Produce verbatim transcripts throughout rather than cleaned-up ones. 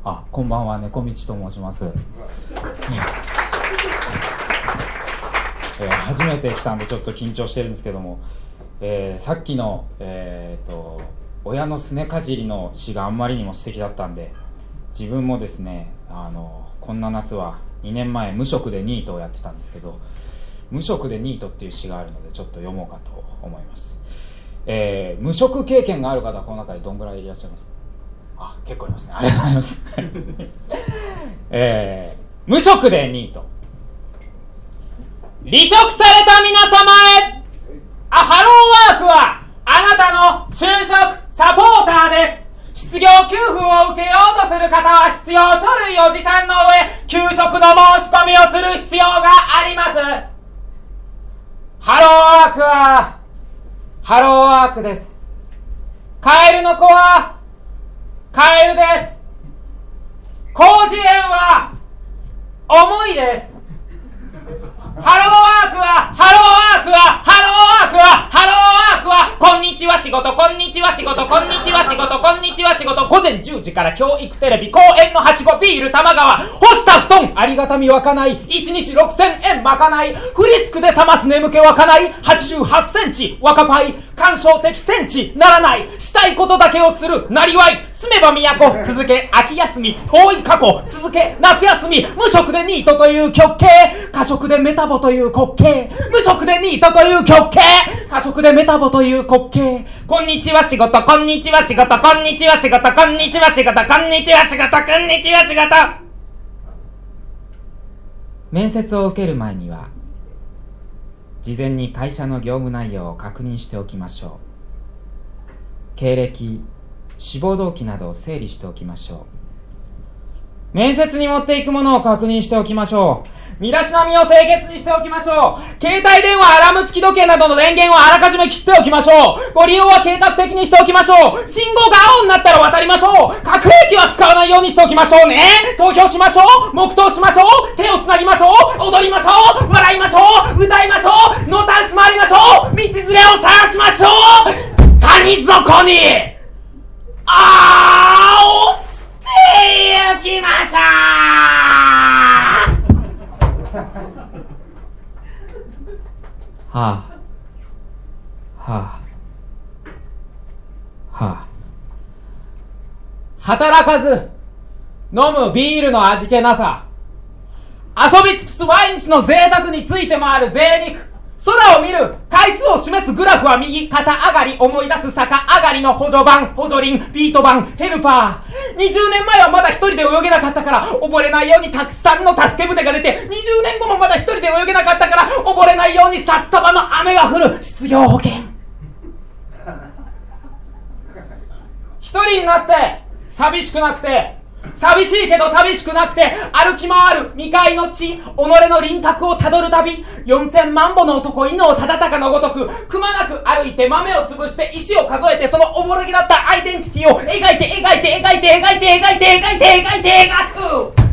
あ、こんばんは、猫道と申します、えー、初めて来たんでちょっと緊張してるんですけども、えー、さっきの、えー、と親のすねかじりの詩があんまりにも素敵だったんで、自分もですね、あのこんな夏はにねんまえ無職でニートをやってたんですけど、無職でニートっていう詩があるのでちょっと読もうかと思います。えー、無職経験がある方はこの中でどんぐらいいらっしゃいます？あ、結構いますね。ありがとうございます、えー、無職でニート。離職された皆様へ、あ、ハローワークはあなたの就職サポーターです。失業給付を受けようとする方は必要書類を持参の上、給食の申し込みをする必要があります。ハローワークはハローワークです。カエルの子はカエルです。広辞苑は重いです。ハローワークはハローワークはハローワークはハローワークはこんにちは仕事、こんにちは仕事、こんにちは仕事、こんにちは仕事。午前じゅうじから教育テレビ、公園のはしご、ビール玉川、干した布団、ありがたみ湧かない、いちにちろくせんえんまかない、フリスクで冷ます眠気湧かない、はちじゅうはちセンチ若パイ、干渉的センチならない、したいことだけをするなりわい、住めば都、続け秋休み、遠い過去、続け夏休み、無職でニートという極刑、過食でメタボという滑稽、無職でニートという極刑、過食でメタボという滑稽。こんにちは仕事、こんにちは仕事、こんにちは仕事、こんにちは仕事、こんにちは仕事、こんにちは仕事。面接を受ける前には事前に会社の業務内容を確認しておきましょう。経歴、志望動機などを整理しておきましょう。面接に持っていくものを確認しておきましょう。身だしなみを清潔にしておきましょう。携帯電話、アラーム付き時計などの電源をあらかじめ切っておきましょう。ご利用は計画的にしておきましょう。信号が青になったら渡りましょう。核兵器は使わないようにしておきましょうね。投票しましょう。黙祷しましょう。手をつなぎましょう。踊りましょう。笑いましょう。歌いましょう。のたんつまりましょう。道連れを探しましょう。谷底にあー落ちてゆきましょう。はあ、はあ、はあ。働かず飲むビールの味気なさ、遊び尽くす毎日の贅沢について回る贅肉、空を見る回数を示すグラフは右肩上がり、思い出す坂上がりの補助板、補助輪、ビート板、ヘルパー。にじゅうねんまえはまだ一人で泳げなかったから溺れないようにたくさんの助け舟が出て、にじゅうねんごもまだ一人で泳げなかったから溺れないように札束の雨が降る失業保険。一人になって寂しくなくて、寂しいけど寂しくなくて歩き回る未開の地、己の輪郭をたどる旅、よんせんまんぼの男伊能忠敬のごとくくまなく歩いて豆を潰して石を数えて、そのおぼろげだったアイデンティティを描いて描いて描いて描いて描いて描いて描いて描いて描く。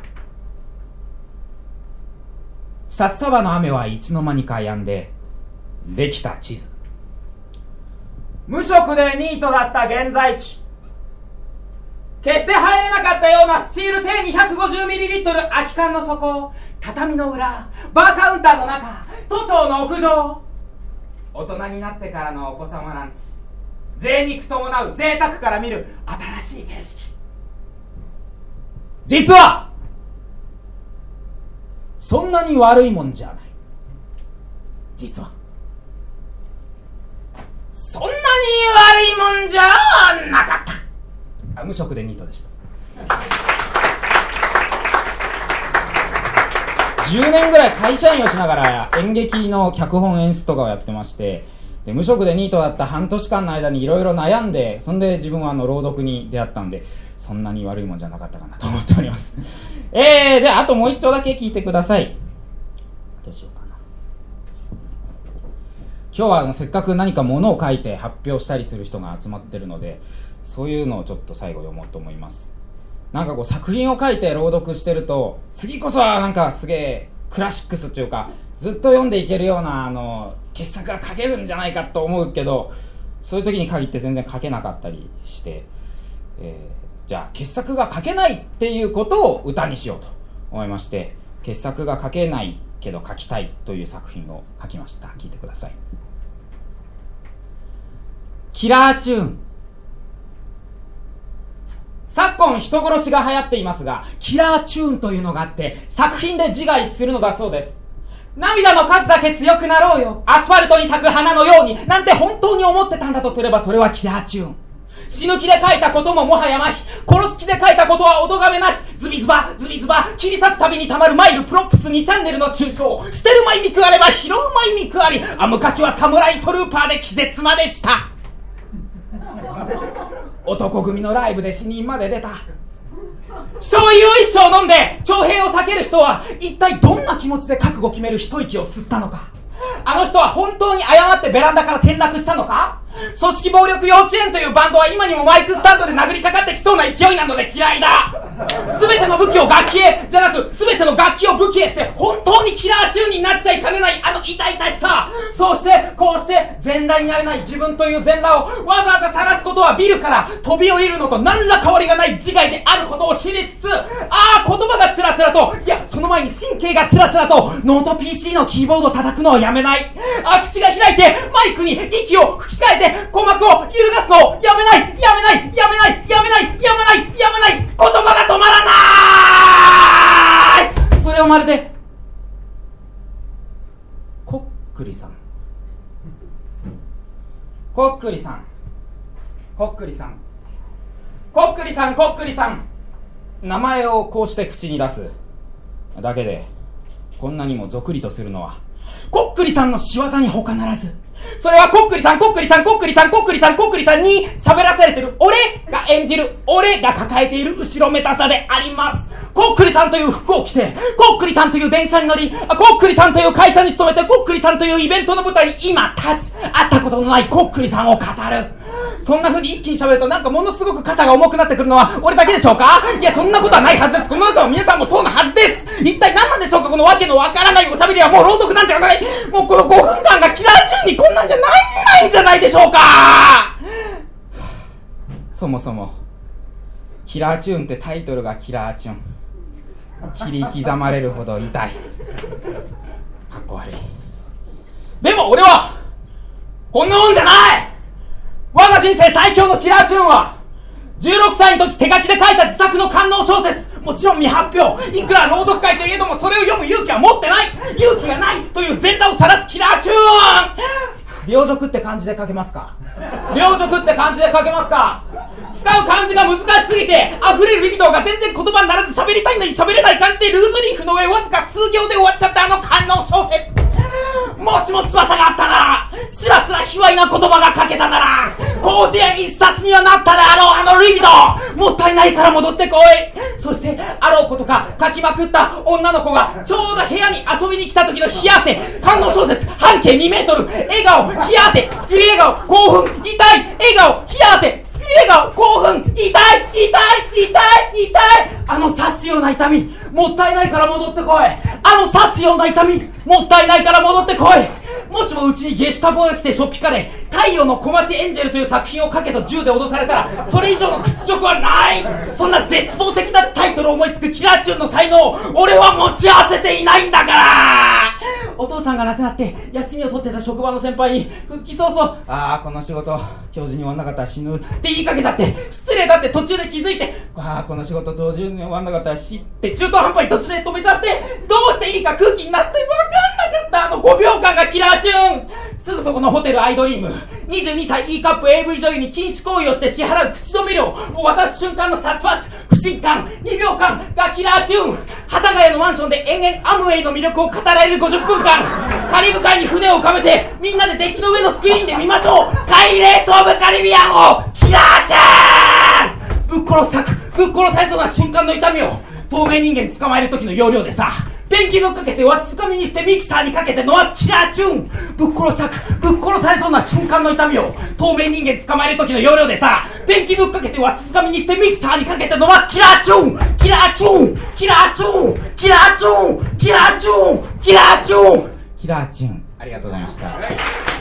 札束の雨はいつの間にか止んでできた地図。無職でニートだった現在地、決して入れなかったようなスチール製 にひゃくごじゅうミリリットル 空き缶の底、畳の裏、バーカウンターの中、都庁の屋上。大人になってからのお子様ランチ、贅肉伴う贅沢から見る新しい景色。実はそんなに悪いもんじゃない。実はそんなに悪いもんじゃなかった。無職でニートでした。じゅうねんぐらい会社員をしながら演劇の脚本演出とかをやってまして、で無職でニートだった半年間の間にいろいろ悩んで、そんで自分はあの朗読に出会ったんで、そんなに悪いもんじゃなかったかなと思っておりますえー、であともう一丁だけ聞いてください。どうしようかな。今日はあのせっかく何かものを書いて発表したりする人が集まってるので、そういうのをちょっと最後読もうと思います。なんかこう作品を書いて朗読してると、次こそはなんかすげえクラシックスというかずっと読んでいけるようなあの傑作が書けるんじゃないかと思うけど、そういう時に限って全然書けなかったりして、えー、 じゃあ傑作が書けないっていうことを歌にしようと思いまして、傑作が書けないけど書きたいという作品を書きました。聞いてください。キラーチューン。昨今人殺しが流行っていますが、キラーチューンというのがあって作品で自害するのだそうです。涙の数だけ強くなろうよ、アスファルトに咲く花のように、なんて本当に思ってたんだとすれば、それはキラーチューン。死ぬ気で書いたことももはや麻痺、殺す気で書いたことはお咎めなし、ズビズバズビズバ切り裂くたびにたまるマイルプロップスにチャンネルの中傷、捨てるまい肉あれば拾うまい肉あり、あ昔はサムライトルーパーで気絶までした。男組のライブで死人まで出た。醤油を一生飲んで徴兵を避ける人は一体どんな気持ちで覚悟を決める一息を吸ったのか。あの人は本当に誤ってベランダから転落したのか。組織暴力幼稚園というバンドは今にもマイクスタンドで殴りかかってきそうな勢いなので嫌いだ。全ての武器を楽器へじゃなく、全ての楽器を武器へって本当にキラーチューンになっちゃいかねないあの痛々しさ。そうしてこうして全裸になれない自分という全裸をわざわざ晒すことはビルから飛び降りるのと何ら変わりがない自害であることを知りつつ、ああ言葉がつらつらと、いやその前に神経がつらつらとノート ピーシー のキーボードを叩くのをやめない。あ口が開いてマイクに息を吹き替えて鼓膜を揺るがすのをやめないやめないやめないやめないやめないやめない。言葉が止まらない。それをまるでこっくりさんこっくりさんこっくりさんこっくりさんこっくりさん名前をこうして口に出すだけでこんなにもぞくりとするのはこっくりさんの仕業に他ならず。それはこっくりさんこっくりさんこっくりさんこっくりさんこっくりさんに喋らされてる俺が演じる俺が抱えている後ろめたさであります。こっくりさんという服を着て、こっくりさんという電車に乗り、こっくりさんという会社に勤めて、こっくりさんというイベントの舞台に今立ち、会ったことのないこっくりさんを語る。そんな風に一気に喋るとなんかものすごく肩が重くなってくるのは俺だけでしょうか。いやそんなことはないはずです。この中は皆さんもそうなはずです。一体何なんでしょうかこのわけのわからないおしゃべりは。もう朗読なんじゃない。もうこのごふんかんがキラーチューンにこんなんじゃないないんじゃないでしょうか。そもそもキラーチューンってタイトルがキラーチューン。切り刻まれるほど痛い。かっこ悪い。でも俺はこんなもんじゃない。我が人生最強のキラーチューンはじゅうろくさいの時手書きで書いた自作の官能小説。もちろん未発表。いくら朗読会といえどもそれを読む勇気は持ってない。勇気がないという全裸を晒すキラーチューン。病辱って漢字で書けますか。病辱って漢字で書けますか。使う漢字が難しすぎて溢れるリビドーが全然言葉にならず喋りたいのに喋れない感じでルーズリーフの上わずか数行で終わっちゃったあの官能小説。もしも翼があったなら、スラスラ卑猥な言葉が書けたなら、広辞苑一冊にはなったであろうあのリビドー。もったいないから戻ってこい。そしてあろうことか書きまくった女の子がちょうど部屋に遊びに来た時の冷や汗。官能小説半径にメートル。笑顔冷や汗作り笑顔興奮痛い笑顔冷や汗作り笑顔興奮痛い痛い痛い痛い。あの刺すような痛みもったいないから戻ってこい。あの刺すような痛みもったいないから戻ってこい。もしもうちにゲシュタポが来てしょっぴかで太陽の小町エンジェルという作品をかけと銃で脅されたらそれ以上の屈辱はない。そんな絶望的なタイトルを思いつくキラーチューンの才能を俺は持ち合わせていないんだから。お父さんが亡くなって休みを取ってた職場の先輩に復帰早々ああこの仕事今日中に終わんなかったら死ぬって言いかけちゃって、失礼だって途中で気づいて、ああこの仕事今日中に終わんなかったら死って中途半端に途中で止めちゃって、どうしていいか空気になって分かんなかったあのごびょうかんがキラーチューン。すぐそこのホテルアイドリーム。にじゅうにさい E カップ エーブイ 女優に禁止行為をして支払う口止め料を渡す瞬間の殺伐不信感にびょうかんがキラーチューン。幡ヶ谷のマンションで延々アムウェイの魅力を語られるごじゅっぷんかん。カリブ海に船を浮かべてみんなでデッキの上のスクリーンで見ましょう。パイレーツ・オブ・カリビアンをキラーチューン。ぶっ殺さくぶっ殺されそうな瞬間の痛みを透明人間捕まえる時の要領でさ、ペンキぶっかけてわしづかみにしてミキサーにかけて飲ますキラーチューン。ぶっ殺さくぶっ殺されそうな瞬間の痛みを透明人間捕まえる時の要領でさ、ペンキぶっかけてわしづかみにしてミキサーにかけて飲ますキラーチューン。キラーチューンキラーチューンキラーチューンキラーチューンキラーチューンキラーチューン。ありがとうございました。